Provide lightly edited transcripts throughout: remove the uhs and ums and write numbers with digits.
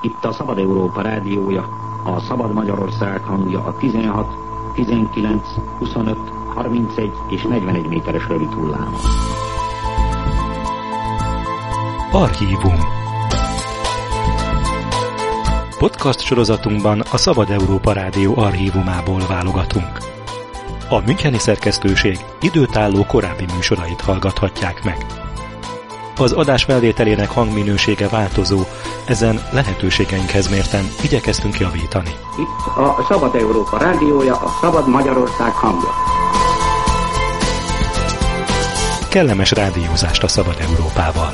Itt a Szabad Európa rádiója, a Szabad Magyarország hangja a 16, 19, 25, 31 és 41 méteres rövid hullámon. Archívum. Podcast sorozatunkban a Szabad Európa Rádió archívumából válogatunk. A müncheni szerkesztőség időtálló korábbi műsorait hallgathatják meg. Az adás felvételének hangminősége változó, ezen lehetőségeinkhez mérten igyekeztünk javítani. Itt a Szabad Európa rádiója, a Szabad Magyarország hangja. Kellemes rádiózást a Szabad Európával!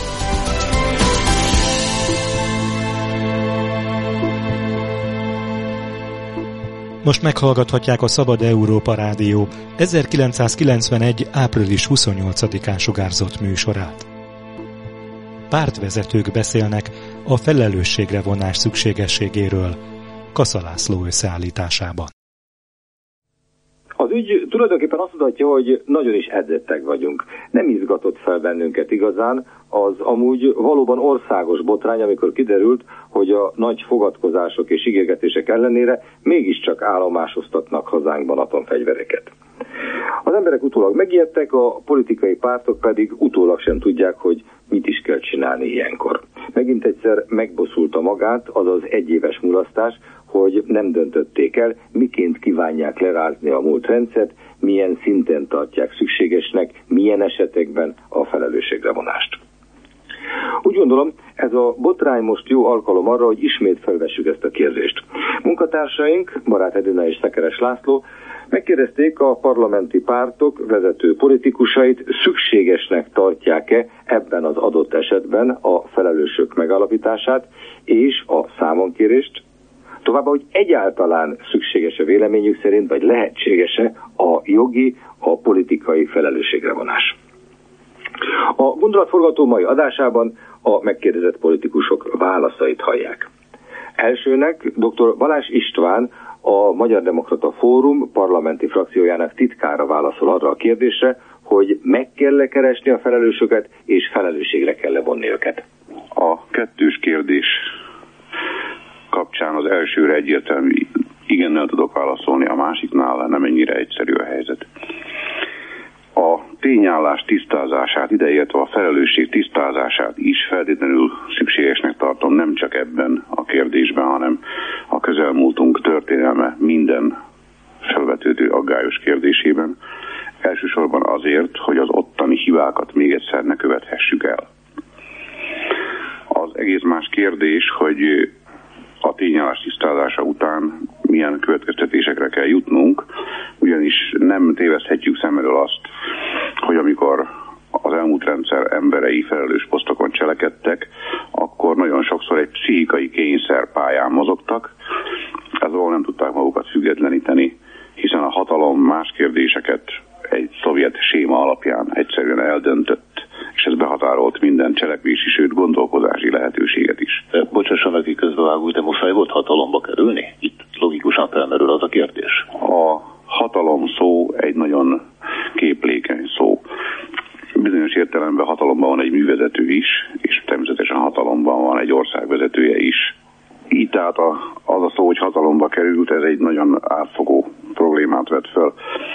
Most meghallgathatják a Szabad Európa Rádió 1991. április 28-án sugárzott műsorát. Pártvezetők beszélnek a felelősségre vonás szükségességéről Kassa László összeállításában. Az ügy tulajdonképpen azt mutatja, hogy nagyon is edzettek vagyunk. Nem izgatott fel bennünket igazán az amúgy valóban országos botrány, amikor kiderült, hogy a nagy fogadkozások és ígérgetések ellenére mégiscsak állomásoztatnak hazánkban atomfegyvereket. Az emberek utólag megijedtek, a politikai pártok pedig utólag sem tudják, hogy mit is kell csinálni ilyenkor. Megint egyszer megbosszulta magát az az egyéves mulasztás, hogy nem döntötték el, miként kívánják lerázni a múlt rendszert, milyen szinten tartják szükségesnek, milyen esetekben a felelősségre vonást. Úgy gondolom, ez a botrány most jó alkalom arra, hogy ismét felvessük ezt a kérdést. Munkatársaink, Barát Edina és Szekeres László megkérdezték a parlamenti pártok vezető politikusait, szükségesnek tartják-e ebben az adott esetben a felelősök megállapítását és a számonkérést, továbbá, hogy egyáltalán szükséges-e véleményük szerint, vagy lehetséges-e a jogi, a politikai felelősségre vonás. A gondolatforgató mai adásában a megkérdezett politikusok válaszait hallják. Elsőnek dr. Balázs István, a Magyar Demokrata Fórum parlamenti frakciójának titkára válaszol arra a kérdésre, hogy meg kell keresni a felelősöket, és felelősségre kell vonni őket. A kettős kérdés kapcsán az elsőre egyértelmű igennel tudok válaszolni, a másiknál nem ennyire egyszerű a helyzet. A tényállás tisztázását, ideértve a felelősség tisztázását is feltétlenül szükségesnek tartom, nem csak ebben a kérdésben, hanem a közelmúltunk történelme minden felvetődő aggályos kérdésében. Elsősorban azért, hogy az ottani hibákat még egyszer ne követhessük el. Az egész más kérdés, hogy a tényállás tisztázása után milyen következtetésekre kell jutnunk, ugyanis nem téveszthetjük szem elől azt, hogy amikor az elmúlt rendszer emberei felelős posztokon cselekedtek, akkor nagyon sokszor egy pszichikai kényszerpályán mozogtak, ezzel nem tudták magukat függetleníteni, hiszen a hatalom más kérdéseket egy szovjet séma alapján egyszerűen eldöntött, és ez behatárolt minden cselekvési, sőt gondolkodási lehetőséget is. Bocsásson meg, közbevágó, de muszáj volt hatalomba kerülni? Itt logikusan felmerül az a kérdés. A hatalom szó egy nagyon képlékeny szó. Bizonyos értelemben hatalomban van egy művezető is, és természetesen hatalomban van egy országvezetője is. Így tehát az a szó, hogy hatalomba került, ez egy nagyon átfogó problémát vet föl.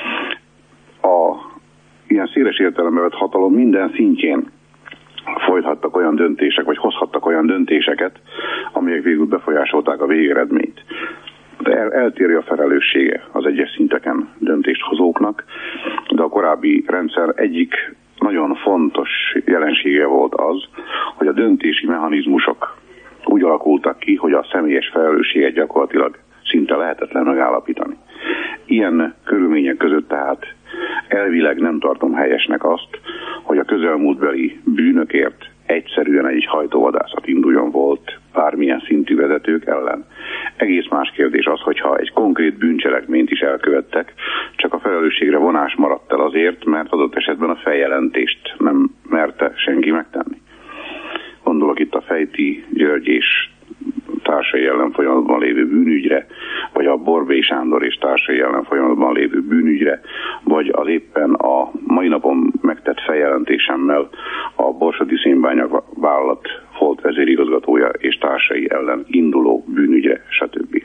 Ilyen széles értelemben vett hatalom minden szintjén folytattak olyan döntések, vagy hozhattak olyan döntéseket, amelyek végül befolyásolták a végeredményt. De eltérő a felelőssége az egyes szinteken döntéshozóknak, de a korábbi rendszer egyik nagyon fontos jelensége volt az, hogy a döntési mechanizmusok úgy alakultak ki, hogy a személyes felelősséget gyakorlatilag szinte lehetetlen megállapítani. Ilyen körülmények között tehát elvileg nem tartom helyesnek azt, hogy a közelmúltbeli bűnökért egyszerűen egy hajtóvadászat induljon volt bármilyen szintű vezetők ellen. Egész más kérdés az, hogyha egy konkrét bűncselekményt is elkövettek, csak a felelősségre vonás maradt el azért, mert adott esetben a feljelentést nem merte senki megtenni. Gondolok itt a Fejti György és társai ellen folyamatban lévő bűnügyre, vagy a Borbély Sándor és társai ellen folyamatban lévő bűnügyre, vagy az éppen a mai napon megtett feljelentésemmel a Borsodi Szénbánya vállalat volt vezérigazgatója és társai munkatársaik ellen induló bűnügyre, stb.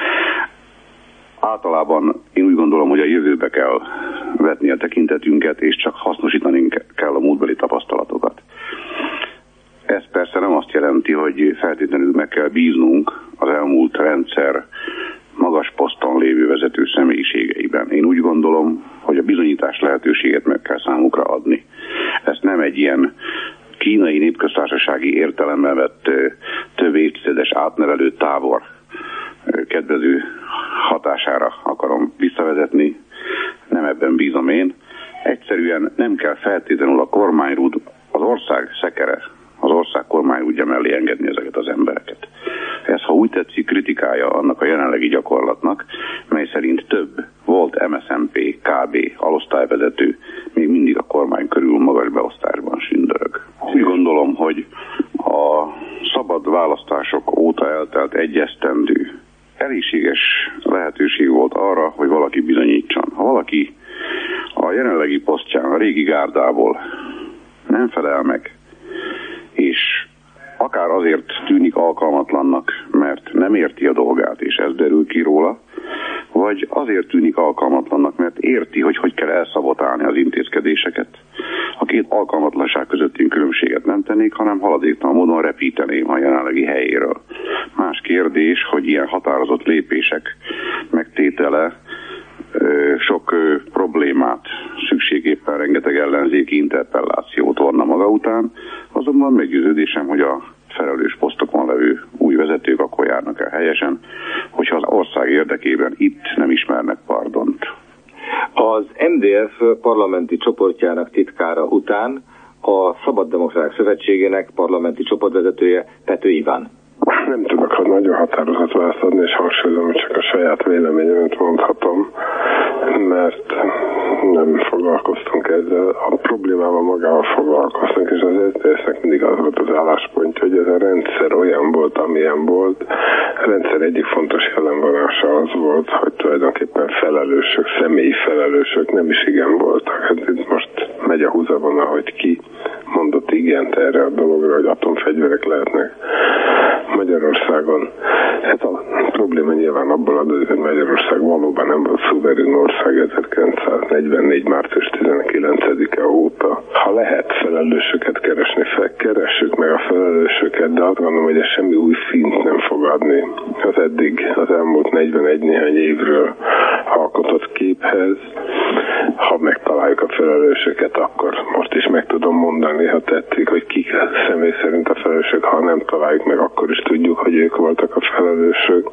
Általában én úgy gondolom, hogy a jövőbe kell vetni a tekintetünket, és csak hasznosítani kell a múltbeli tapasztalatokat. Ez persze nem azt jelenti, hogy feltétlenül meg kell bíznunk az elmúlt rendszer magas poszton lévő vezető személyiségeiben. Én úgy gondolom, hogy a bizonyítás lehetőséget meg kell számukra adni. Ezt nem egy ilyen kínai népköztársasági értelemben vett több évtizedes átnevelő tábor kedvező hatására akarom visszavezetni, nem ebben bízom én. Egyszerűen nem kell feltétlenül a kormányrúd, az ország szekere, az ország kormányrúdja mellé engedni ezeket az embereket. Ez, ha úgy tetszik, kritikája annak a jelenlegi gyakorlatnak, mely szerint több volt MSZNP, KB, alosztályvezető még mindig a kormány körül magas beosztásban sündörög. Úgy gondolom, hogy a szabad választások óta eltelt egy esztendő elégséges lehetőség volt arra, hogy valaki bizonyítson. Ha valaki a jelenlegi posztján, a régi gárdából nem felel meg, és akár azért tűnik alkalmatlannak, mert nem érti a dolgát, és ez derül ki róla, vagy azért tűnik alkalmatlannak, mert érti, hogy kell elszabotálni az intézkedéseket. A két alkalmatlanság között én különbséget nem tennék, hanem haladéktalan módon repíteném a jelenlegi helyéről. Más kérdés, hogy ilyen határozott lépések megtétele sok problémát, szükségéppen rengeteg ellenzéki interpellációt vonna maga után, azonban meggyőződésem, hogy a felelős posztokon levő új vezetők akkor járnak el helyesen, hogyha az ország érdekében itt nem ismernek pardont. Az MDF parlamenti csoportjának titkára után a Szabaddemokraták Szövetségének parlamenti csoportvezetője Pető Iván. Nem tudok nagyon határozott választ adni, és hangsúlyozom, hogy csak a saját véleményemet mondhatom, mert nem foglalkoztunk ezzel. A problémával magával foglalkoztunk, és az SZDSZ-nek mindig az volt az álláspontja, hogy ez a rendszer olyan volt, amilyen volt. A rendszer egyik fontos jellemvonása az volt, hogy tulajdonképpen felelősök, személyi felelősök nem is igen voltak. Hát itt most megy a húzavona, hogy ki mondott igent erre a dologra, hogy atomfegyverek lehetnek Magyarországon. Ez a probléma nyilván abból adódik, hogy Magyarország valóban nem volt szuverén ország 1944. március 19-e óta. Ha lehet felelősöket keresni, keressük meg a felelősöket, de azt gondolom, hogy ez semmi új szint nem fog adni az elmúlt 41 néhány évről alkotott képhez. Ha megtaláljuk a felelősöket, akkor most is meg tudom mondani, ha tetszik, hogy kik személy szerint a felelősök, ha nem találjuk meg, akkor is tudjuk, hogy ők voltak a felelősök.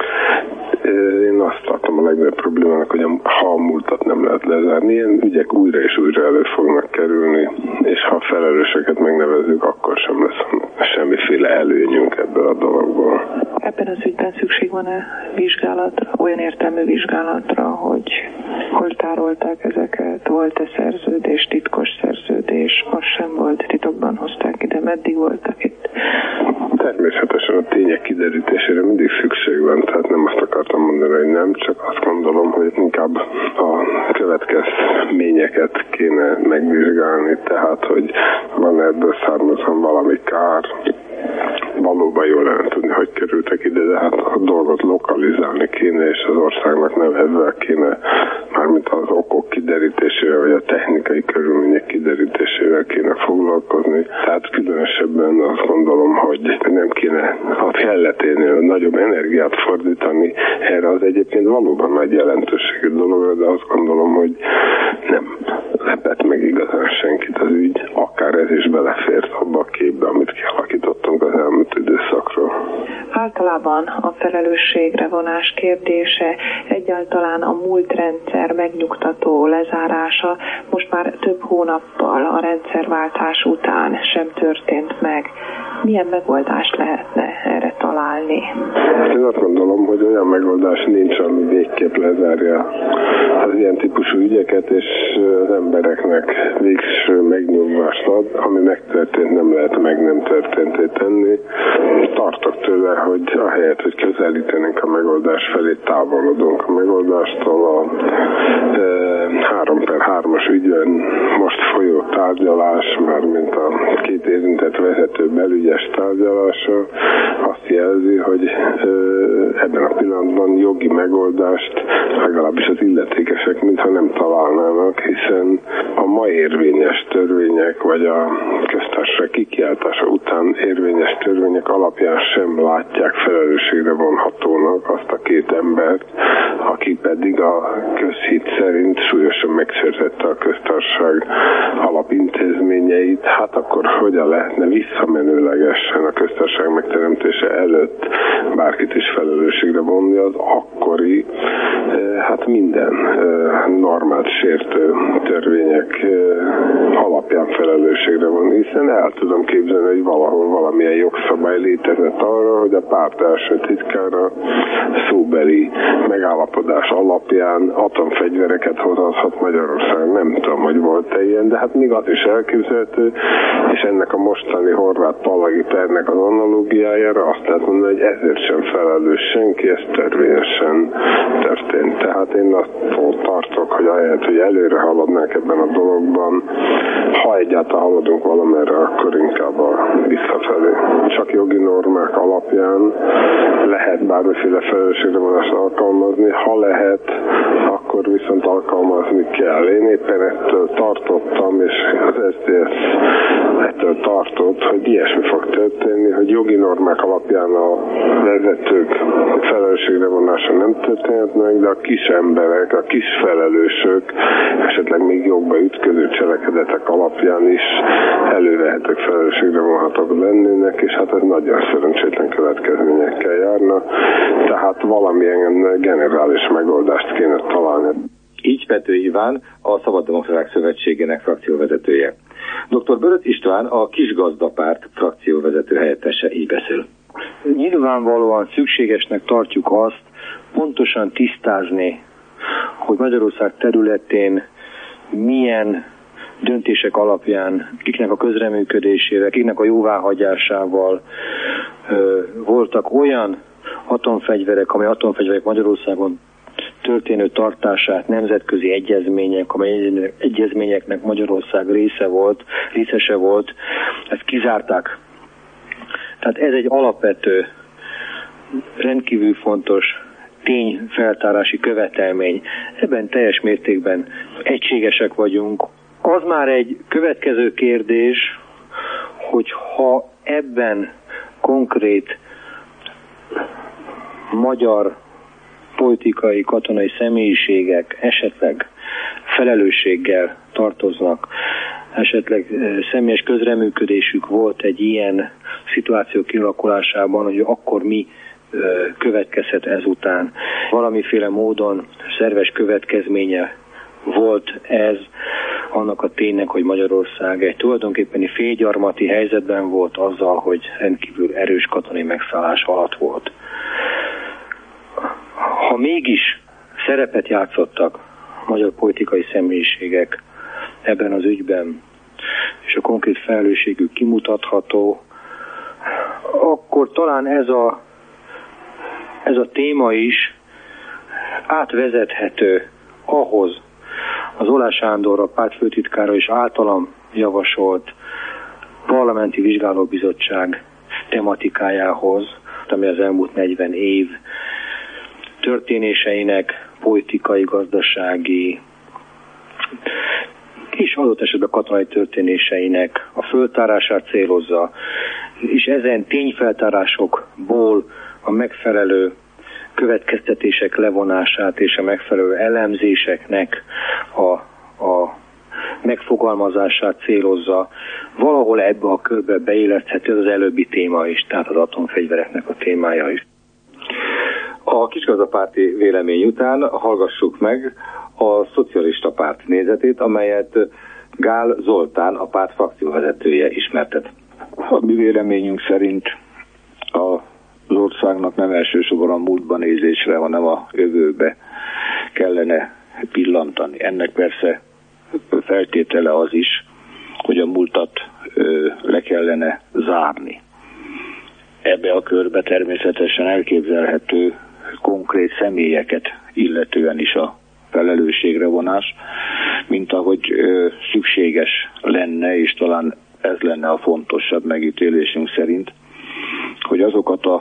Én azt tartom a legnagyobb problémának, hogy ha a múltat nem lehet lezárni, ilyen ügyek újra és újra elő fognak kerülni, és ha a felelősöket megnevezzük, akkor sem lesz semmiféle előnyünk ebből a dologból. Ebben az ügyben szükség van-e vizsgálatra, olyan értelmű vizsgálatra, hogy hol tárolták ezeket, volt-e szerződés, titkos szerződés, az sem volt, titokban hozták ide, meddig voltak itt? Természetesen a tények kiderítésére mindig szükség van, tehát nem azt akartam mondani, hogy nem, csak azt gondolom, hogy inkább a következményeket kéne megvizsgálni, tehát hogy van ebből származom valami kár. Valóban jól lenne tudni, hogy kerültek ide, de hát a dolgot lokalizálni kéne, és az országnak nem ezzel kéne, mármint az okok kiderítésével, vagy a technikai körülmények kiderítésével kéne foglalkozni. Tehát különösebben azt gondolom, hogy nem kéne a kelleténél nagyobb energiát fordítani erre az egyébként valóban nagy jelentőségű dologra, de azt gondolom, hogy nem lepett meg igazán senkit az ügy, akár ez is belefért abba a képbe, amit kialakítottunk az elmúlt időszakról. Általában a felelősségre vonás kérdése, egyáltalán a múlt rendszer megnyugtató lezárása most már több hónappal a rendszerváltás után sem történt meg. Milyen megoldást lehetne erre találni? Én azt gondolom, hogy olyan megoldás nincs, ami végképp lezárja az ilyen típusú ügyeket, és az embereknek végső megnyugvást ad, ami megtörtént, nem lehet meg nem történté tenni. Tartok tőle, hogy ahelyett, hogy közelítenénk a megoldás felé, távolodunk a megoldástól. A 3/3-as ügyben most folyó tárgyalás, mármint a két érintett vezető belügyes tárgyalása azt hogy ebben a pillanatban jogi megoldást legalábbis az illetékesek mintha nem találnának, hiszen a ma érvényes törvények, vagy a köztársaság kikiáltása után érvényes törvények alapján sem látják felelősségre vonhatónak azt a két embert, aki pedig a közhit szerint súlyosan megsértette a köztársaság alapintézményeit. Hát akkor hogyan lehetne visszamenőlegesen a köztársaság megteremtése előtt bárkit is felelősségre vonni az akkori, hát minden normát sértő törvények alapján felelősségre vonni, hiszen el tudom képzelni, hogy valahol valamilyen jogszabály létezett arra, hogy a párt első titkára szóbeli megállapodás alapján atomfegyvereket hozhat Magyarországon. Nem tudom, hogy volt-e ilyen, de hát még az is elképzelhető, és ennek a mostani horvát Pallagi pernek az analógiájára azt lehet mondani, hogy ezért sem felelős senki, ez törvényesen történt. Tehát én attól tartok, hogy ahelyett, hogy előre haladnánk ebben a dologban, ha egyáltalán haladunk valamerre, akkor inkább visszafelé. Csak jogi normák alapján lehet bármiféle felelősségre vonást alkalmazni, ha lehet, akkor viszont alkalmazni kell. Én éppen ettől tartottam, és az SZDSZ ettől tartott, hogy ilyesmi fog történni, hogy jogi normák alapján a vezetők felelősségre vonása nem történhet meg, de a kis emberek, a kis felelősök, esetleg még jogba ütköző cselekedetek alapján is elővehetők felelősségre vonhatók lennének, és hát ez nagyon szerencsétlen következményekkel járna, tehát valamilyen generális megoldást kéne találni. Így Pető Iván, a Szabaddemokraták Szövetségének frakcióvezetője. Dr. Böröt István, a Kisgazdapárt frakcióvezető helyettese így beszél. Nyilvánvalóan szükségesnek tartjuk azt pontosan tisztázni, hogy Magyarország területén milyen döntések alapján, kiknek a közreműködésével, kiknek a jóváhagyásával voltak olyan atomfegyverek, amely atomfegyverek Magyarországon történő tartását nemzetközi egyezmények, amely egyezményeknek Magyarország részese volt, ezt kizárták. Tehát ez egy alapvető, rendkívül fontos tényfeltárási követelmény. Ebben teljes mértékben egységesek vagyunk. Az már egy következő kérdés, hogy ha ebben konkrét magyar politikai, katonai személyiségek esetleg felelősséggel tartoznak, esetleg személyes közreműködésük volt egy ilyen szituáció kialakulásában, hogy akkor mi következhet ezután. Valamiféle módon szerves következménye volt ez annak a ténynek, hogy Magyarország egy tulajdonképpeni félgyarmati helyzetben volt azzal, hogy rendkívül erős katonai megszállás alatt volt. Ha mégis szerepet játszottak magyar politikai személyiségek ebben az ügyben, és a konkrét felelősségük kimutatható, akkor talán ez a téma is átvezethető ahhoz az Oláh Sándor, a pártfőtitkára és általam javasolt parlamenti vizsgálóbizottság tematikájához, ami az elmúlt 40 év történéseinek, politikai, gazdasági és adott esetben katonai történéseinek a föltárását célozza, és ezen tényfeltárásokból a megfelelő következtetések levonását és a megfelelő elemzéseknek a megfogalmazását célozza. Valahol ebbe a körbe beilleszthető az előbbi téma is, tehát az atomfegyvereknek a témája is. A Kisgazdapárti vélemény után hallgassuk meg a Szocialista Párt nézetét, amelyet Gál Zoltán, a párt frakcióvezetője ismertet. A mi véleményünk szerint az országnak nem elsősorban a múltban nézésre, hanem a jövőbe kellene pillantani. Ennek persze feltétele az is, hogy a múltat le kellene zárni. Ebbe a körbe természetesen elképzelhető konkrét személyeket illetően is a felelősségre vonás, mint ahogy szükséges lenne, és talán ez lenne a fontosabb megítélésünk szerint, hogy azokat a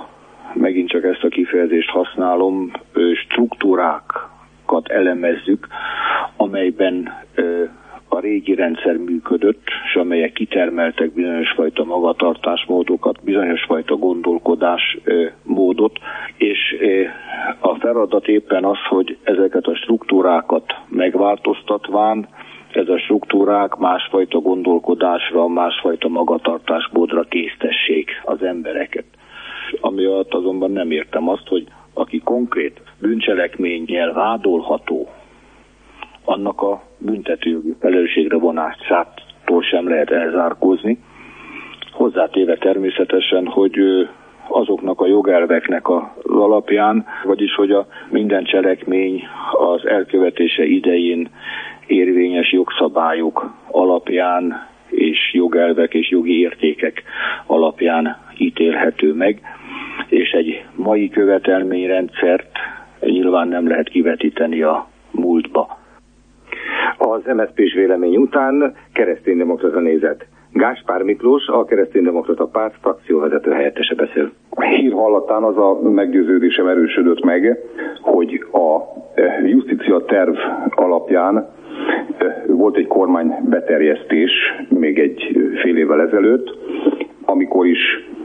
megint csak ezt a kifejezést használom, struktúrákat elemezzük, amelyben a régi rendszer működött, és amelyek kitermeltek bizonyos fajta magatartásmódokat, bizonyos fajta gondolkodásmódot, és a feladat éppen az, hogy ezeket a struktúrákat megváltoztatván, ez a struktúrák másfajta gondolkodásra, másfajta magatartásmódra késztessék az embereket. Ami alatt azonban nem értem azt, hogy aki konkrét bűncselekménnyel vádolható, annak a büntetőjogi felelősségre vonásától sem lehet elzárkózni. Hozzátéve természetesen, hogy azoknak a jogelveknek az alapján, vagyis hogy a minden cselekmény az elkövetése idején érvényes jogszabályok alapján és jogelvek és jogi értékek alapján ítélhető meg, és egy mai követelményrendszert nyilván nem lehet kivetíteni a múltba. Az MSZP-s vélemény után kereszténydemokrata nézet. Gáspár Miklós, a Kereszténydemokrata Párt frakcióvezető helyettese beszél. Hír hallatán az a meggyőződésem erősödött meg, hogy a justícia terv alapján volt egy kormánybeterjesztés még egy fél évvel ezelőtt, amikor is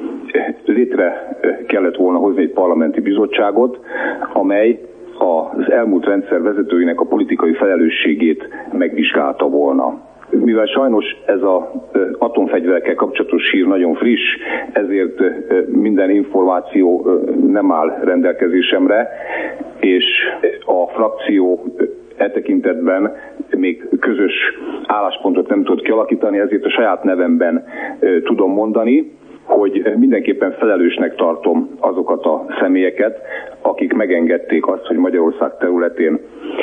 létre kellett volna hozni egy parlamenti bizottságot, amely az elmúlt rendszer vezetőinek a politikai felelősségét megvizsgálta volna. Mivel sajnos ez az atomfegyverekkel kapcsolatos hír nagyon friss, ezért minden információ nem áll rendelkezésemre, és a frakció e tekintetben még közös álláspontot nem tud kialakítani, ezért a saját nevemben tudom mondani, hogy mindenképpen felelősnek tartom azokat a személyeket, akik megengedték azt, hogy Magyarország területén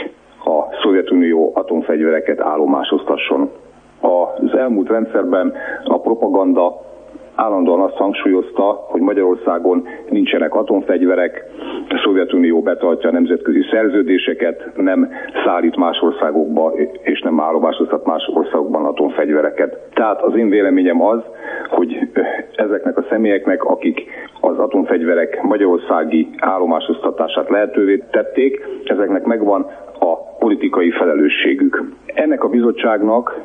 a Szovjetunió atomfegyvereket állomásoztasson. Az elmúlt rendszerben a propaganda állandóan azt hangsúlyozta, hogy Magyarországon nincsenek atomfegyverek, a Szovjetunió betartja a nemzetközi szerződéseket, nem szállít más országokba és nem állomásoztat más országokban atomfegyvereket. Tehát az én véleményem az, hogy ezeknek a személyeknek, akik az atomfegyverek magyarországi állomásoztatását lehetővé tették, ezeknek megvan a politikai felelősségük. Ennek a bizottságnak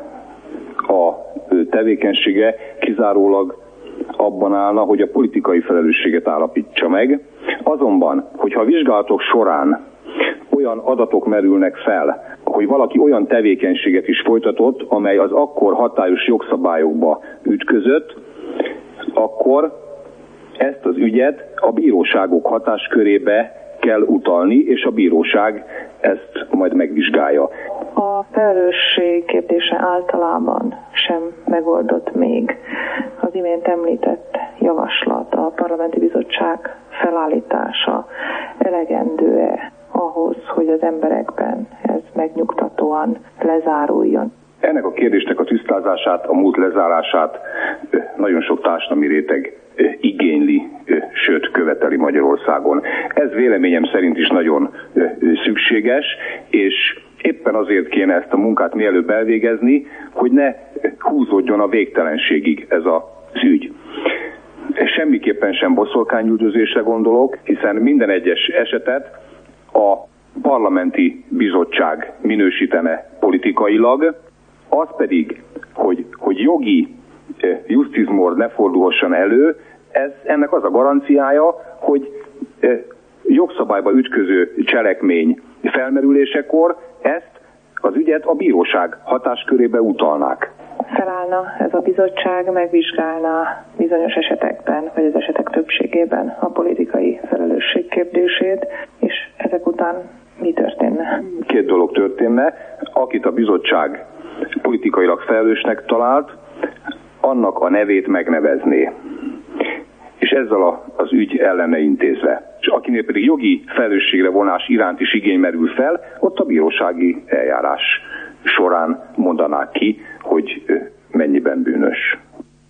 a tevékenysége kizárólag abban állna, hogy a politikai felelősséget állapítsa meg. Azonban, hogyha a vizsgálatok során olyan adatok merülnek fel, hogy valaki olyan tevékenységet is folytatott, amely az akkor hatályos jogszabályokba ütközött, akkor ezt az ügyet a bíróságok hatáskörébe kell utalni, és a bíróság ezt majd megvizsgálja. A felelősség kérdése általában sem megoldott még. Az imént említett javaslat, a parlamenti bizottság felállítása elegendő-e ahhoz, hogy az emberekben ez megnyugtatóan lezáruljon? Ennek a kérdésnek a tisztázását, a múlt lezárását nagyon sok társadalmi réteg igényli, sőt követeli Magyarországon. Ez véleményem szerint is nagyon szükséges, és éppen azért kéne ezt a munkát mielőbb elvégezni, hogy ne húzódjon a végtelenségig ez az ügy. Semmiképpen sem boszorkányüldözésre gondolok, hiszen minden egyes esetet a parlamenti bizottság minősítene politikailag, az pedig, hogy jogi justizmord ne fordulhasson elő, ennek az a garanciája, hogy jogszabályba ütköző cselekmény felmerülésekor ezt az ügyet a bíróság hatáskörébe utalnák. Felállna ez a bizottság, megvizsgálna bizonyos esetekben, vagy az esetek többségében a politikai felelősség kérdését, és ezek után mi történne? Két dolog történne. Akit a bizottság politikailag felelősnek talált, annak a nevét megnevezné, és ezzel az ügy ellene intézve. És akinél pedig jogi felelősségre vonás iránt is igény merül fel, ott a bírósági eljárás során mondanák ki, hogy mennyiben bűnös.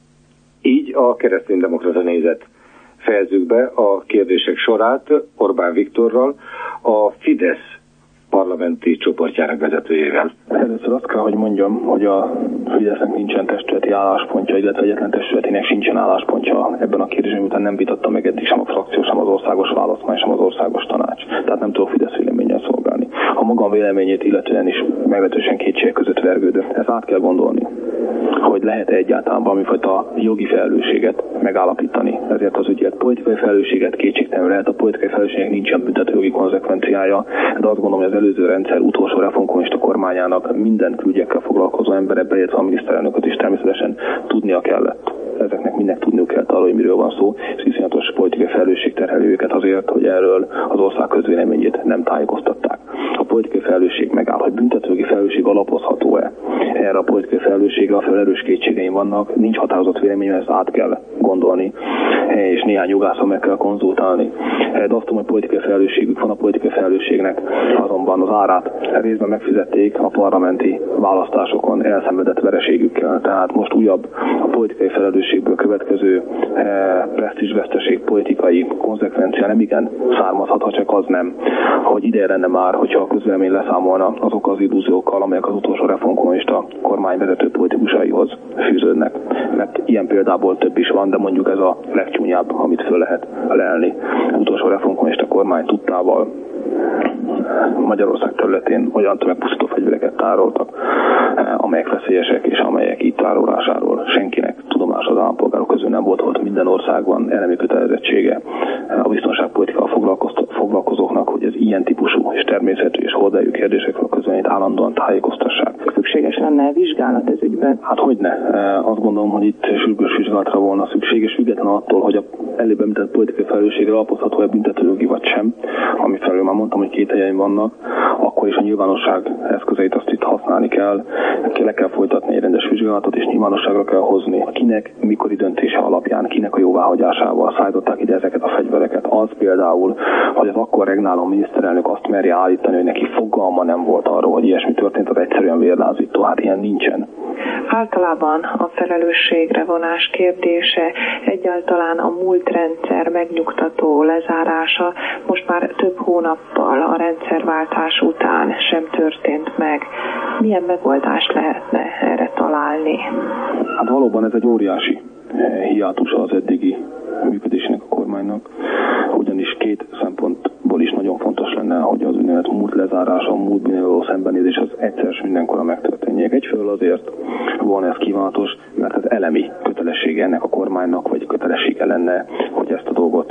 Így a kereszténydemokrata nézet. Fejezzük be a kérdések sorát Orbán Viktorral, a Fidesz parlamenti csoportjának vezetőjével. Először azt kell, hogy mondjam, hogy a Fidesznek nincsen testületi álláspontja, illetve egyetlen testületének sincsen álláspontja ebben a kérdésben, miután nem vitatta meg eddig sem a frakció, sem az ország országos választmány, sem az országos tanács. Tehát nem tudok Fidesz véleménnyel szolgálni. A magam véleményét illetően is meglehetősen kétségek között vergődök. Ezt át kell gondolni, hogy lehet egyáltalán valamifajta jogi felelősséget megállapítani. Ezért az ügyet politikai felelősséget kétségtelenül lehet, a politikai felelősségnek nincsen büntetőjogi konzekvenciája, de azt gondolom, hogy az előző rendszer utolsó reformkommunista kormányának minden külügyekkel foglalkozó embere, beleértve a miniszterelnököt is természetesen tudnia kellett. Ezeknek mindnek tudniuk kell arról, hogy miről van szó, és iszonyatos politikai felelősség terheli őket azért, hogy erről az ország közvéleményét nem tájékoztatták. A politikai felelősség megáll, hogy büntetőjogi felelősség alapozható-e. Erre a politikai felelősségre a erős kétségeim vannak, nincs határozott véleményem, ezt át kell gondolni, és néhány jogászon meg kell konzultálni. De azt tudom, hogy politikai felelősségük van, a politikai felelősségnek azonban az árát részben megfizették a parlamenti választásokon elszenvedett vereségükkel. Tehát most újabb a politikai felelősségből következő presztízsveszteség, politikai konzekvencia nem igen származhat, ha csak az nem, hogy ideje lenne már, hogyha a közvélemény leszámolna azok az illúziókkal, amelyek az utolsó reformkommunista kormányvezető politikusaihoz fűződnek. Mert ilyen példából több is van, de mondjuk ez a legcsúnyább, amit föl lehet lelni. Az utolsó reformkommunista kormány tudtával Magyarország területén olyan tömegpusztító fegyvereket tároltak, amelyek veszélyesek, és amelyek így tárolásáról senkinek tudomása az állampolgárok közül nem volt minden országban elemi kötelezettsége a biztonságpolitikával foglalkozóknak, hogy ez ilyen típusú és természetű és hordályú kérdésekről a közvéleményt állandóan tájékoztassák. Szükséges lenne vizsgálat ez ügyben? Hát hogyne. Azt gondolom, hogy itt sürgős vizsgálatra volna szükséges, független attól, hogy a előbb említett politikai felelősségre alapozható-e büntetőjogi vagy sem, ami felől már mondtam, hogy két helyeim vannak, akkor is a nyilvánosság eszközeit azt itt használni kell, le kell folytatni egy rendes vizsgálatot, és nyilvánosságra kell hozni, kinek, mikori döntése alapján, kinek a jóváhagyásával szállították ide ezeket a fegyvereket. Az például, hogy az akkor regnáló miniszterelnök azt merje állítani, hogy neki fogalma nem volt arról, hogy ilyesmi történt, az egyszerűen vérlázító. Hát ilyen nincsen. Általában a felelősségre vonás kérdése, egyáltalán a múlt rendszer megnyugtató lezárása most már több hónappal a rendszerváltás után sem történt meg. Milyen megoldást lehetne erre találni? Hát valóban ez egy óriási hiátusa az eddigi működésének a kormánynak, ugyanis két szempontból is nagyon fontos lenne, hogy az úgynevezett múlt lezárása, a múlt bűnös szembenézés az egyszer s mindenkorra megtörténjék. Egyfelől azért volna ez kívánatos, mert az elemi kötelessége ennek a kormánynak, vagy kötelessége lenne, hogy ezt a dolgot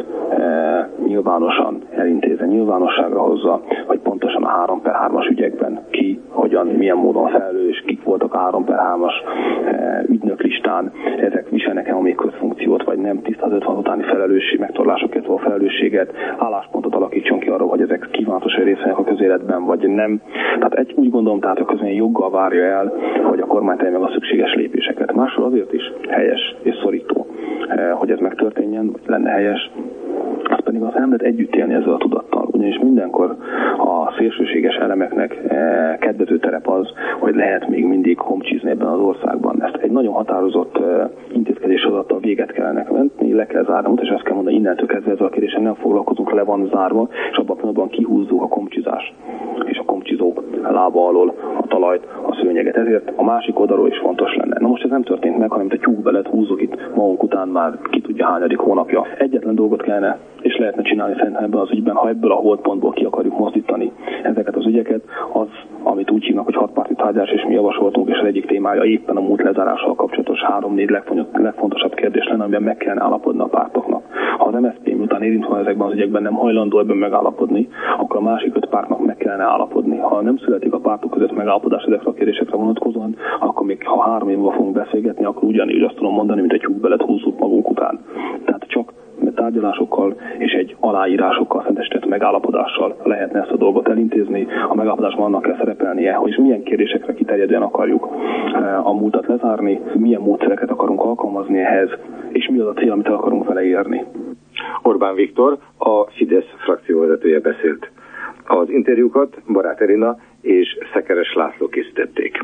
nyilvánosan elintézze, nyilvánosságra hozza, hogy pontosan a 3/3-as ügyekben ki, hogyan, milyen módon felelős, kik voltak a 3/3-as ügynöklistán, ezek viselnek-e a még közfunkciót, vagy nem, tisztázatlan utáni felelősség, megtorlásokért való felelősséget, álláspontot alakítson ki arról, hogy ezek kívánatos részvények a közéletben, vagy nem. Tehát úgy gondolom, tehát a közvélemény joggal várja el, hogy a kormány tegye meg a szükséges lépéseket. Másról azért is helyes és szorító, hogy ez megtörténjen, vagy lenne helyes, az pedig az nem lehet együtt élni ezzel a tudattal. Ugyanis mindenkor a szélsőséges elemeknek kedvező terep az, hogy lehet még mindig homcsizni ebben az országban. Ezt egy nagyon határozott intézkedés adattal véget kellene venni, le kell zárni, és azt kell mondani, innentől kezdve ezzel a kérdésen nem foglalkozunk, le van zárva, és abban a pillanatban kihúzzuk a komcsizás és a komcsizók lába alól a talajt, a szőnyeget. Ezért a másik oldalról is fontos lenne. Na most ez nem történt meg, hanem mint a tyúkbelet húzzuk itt magunk után már ki tudja hányadik hónapja. Egyetlen dolgot kellene és lehetne csinálni szerintem ebben az ügyben, ha ebből a holdpontból ki akarjuk mozdítani ezeket az ügyeket, az, amit úgy hívnak, hogy hatpárti tárgyalás, és mi javasoltunk, és az egyik témája éppen a múlt lezárással kapcsolatos 3-4 legfontosabb kérdés lenne, amiben meg kellene állapodni a pártoknak. Ha az MSZP miután érintve ezekben az ügyekben nem hajlandó ebben megállapodni, akkor a másik 5 pártnak meg kellene állapodni. Ha nem születik a pártok között megállapodás ezekre a kérdésekre vonatkozóan, akkor még ha 3 év múlva fogunk beszélgetni, akkor ugyanígy azt tudom mondani, mint egy tyúkbelet húzzuk magunk után. Tehát csak tárgyalásokkal és egy aláírásokkal szentesített megállapodással lehetne ezt a dolgot elintézni. A megállapodásban annak kell szerepelnie, hogy milyen kérdésekre kiterjedően akarjuk a múltat lezárni, milyen módszereket akarunk alkalmazni ehhez, és mi az a cél, amit el akarunk vele érni. Orbán Viktor, a Fidesz frakcióvezetője beszélt. Az interjúkat Barát Erina és Szekeres László készítették.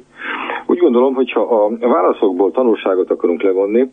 Úgy gondolom, hogyha a válaszokból tanulságot akarunk levonni,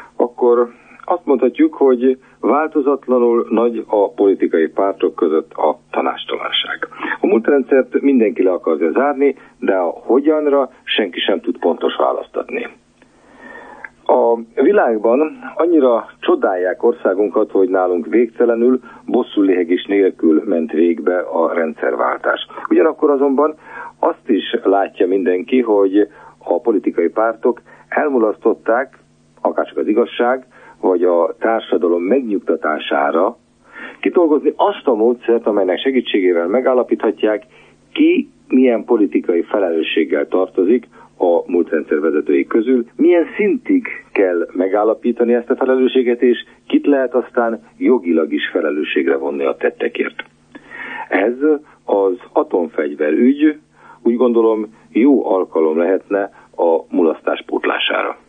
akkor azt mondhatjuk, hogy változatlanul nagy a politikai pártok között a tanácstalanság. A múltrendszert mindenki le akarja zárni, de a hogyanra senki sem tud pontos választ adni. A világban annyira csodálják országunkat, hogy nálunk végtelenül bosszúléhegés nélkül ment végbe a rendszerváltás. Ugyanakkor azonban azt is látja mindenki, hogy a politikai pártok elmulasztották, akárcsak az igazság, vagy a társadalom megnyugtatására kidolgozni azt a módszert, amelynek segítségével megállapíthatják, ki milyen politikai felelősséggel tartozik a múltrendszer vezetői közül, milyen szintig kell megállapítani ezt a felelősséget, és kit lehet aztán jogilag is felelősségre vonni a tettekért. Ez az atomfegyver ügy, úgy gondolom, jó alkalom lehetne a mulasztás pótlására.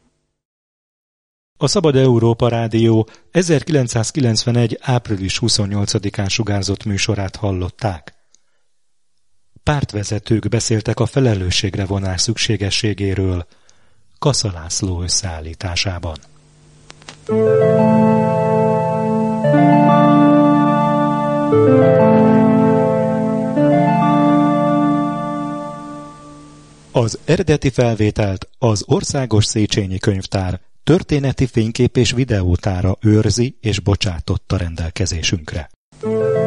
A Szabad Európa Rádió 1991. április 28-án sugárzott műsorát hallották. Pártvezetők beszéltek a felelősségre vonás szükségességéről Kassa László összeállításában. Az eredeti felvételt az Országos Széchenyi Könyvtár történeti fénykép és videótára őrzi és bocsátotta rendelkezésünkre.